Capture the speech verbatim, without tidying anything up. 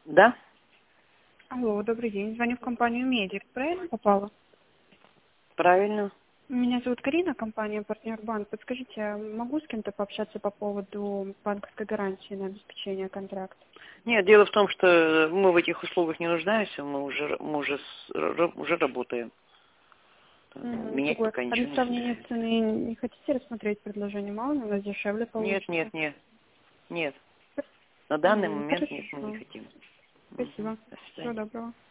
Да? Алло, добрый день. Звоню в компанию Медик. Правильно попала? Правильно. Меня зовут Карина, компания «Партнер Банк». Подскажите, а могу с кем-то пообщаться по поводу банковской гарантии на обеспечение контракта? Нет, дело в том, что мы в этих услугах не нуждаемся, мы уже, мы уже, с- ра- уже работаем. Угу, Менять другой. пока А для ничего не сравнения собираемся. цены не хотите рассмотреть предложение? Мало ли, у нас дешевле Нет, получится. нет, нет, нет. На данный Угу, момент нет, мы не хорошо. хотим. Мгм. Спасибо. До Всего свидания. доброго.